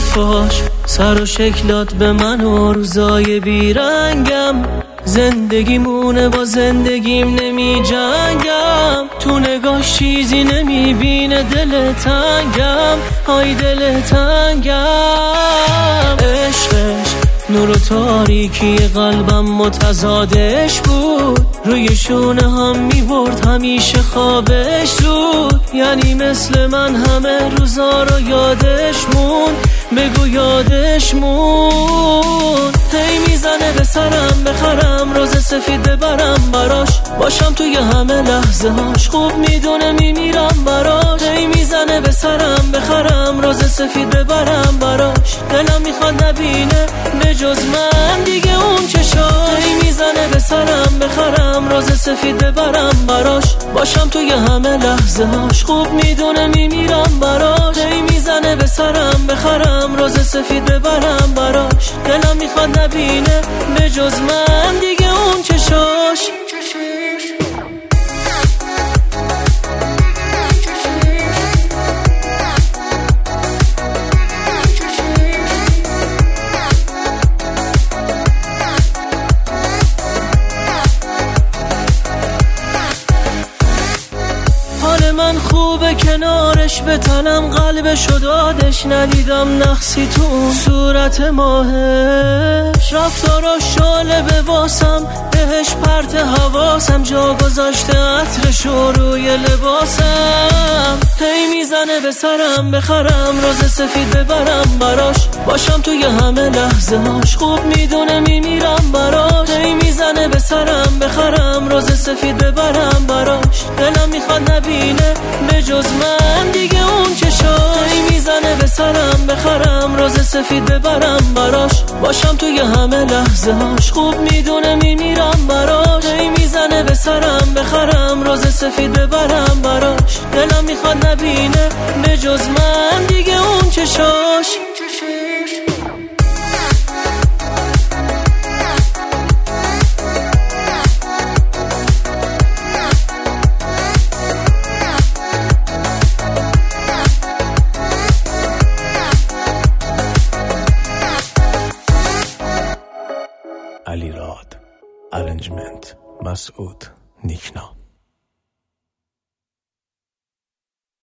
حرفاش، سر و شکلات به من و روزای بیرنگم. زندگیمونه با زندگیم نمی جنگم، تو نگاش چیزی نمی بینه دل تنگم، های دل تنگم. عشقش نور و تاریکی قلبم متضادش بود، روی شونه هم می برد همیشه خوابش زود. یعنی مثل من همه روزا رو یادش مون، بگو یادش مون. هی میزنه به سرم بخرم روز سفید ببرم براش، باشم توی همه لحظه هاش، خوب میدونه میمیرم براش. هی میزنه به سرم بخرم روز سفید ببرم براش، دلم میخواد نبینه بجز من دیگه اون چشاش. هی میزنه به سرم بخرم روز سفید ببرم براش، باشم توی همه لحظه هاش، خوب میدونه میمیرم براش. هی میزنه به سرم بخرم روز سفید ببرم براش، دلم میخواد نبینه بجز من دیگه اون چشاش. حال من خوبه کنارش، به تنم قلبشو دادش، ندیدم نقصی تو اون صورت ماهش. رفتاراش جالبه واسم، بهش پرت حواسم، جا گذاشته عطرشو روی لباسم. هی میزنه به سرم بخرم روز سفید ببرم براش، باشم توی همه لحظه هاش، خوب میدونه میمیرم براش. هی میزنه به سرم بخرم روز سفید ببرم براش، دلم میخواد نبینه بجز من دیگه اون چشاش. هی میزنه به سرم بخرم روز سفید ببرم براش، باشم توی همه لحظه هاش، خوب میدونه میمیرم براش. هی میزنه به سرم بخرم روز سفید ببرم براش، دلم میخواد نبینه بجز من دیگه اون چشاش. علی راد، ارنجمنت مسعود نیکنا.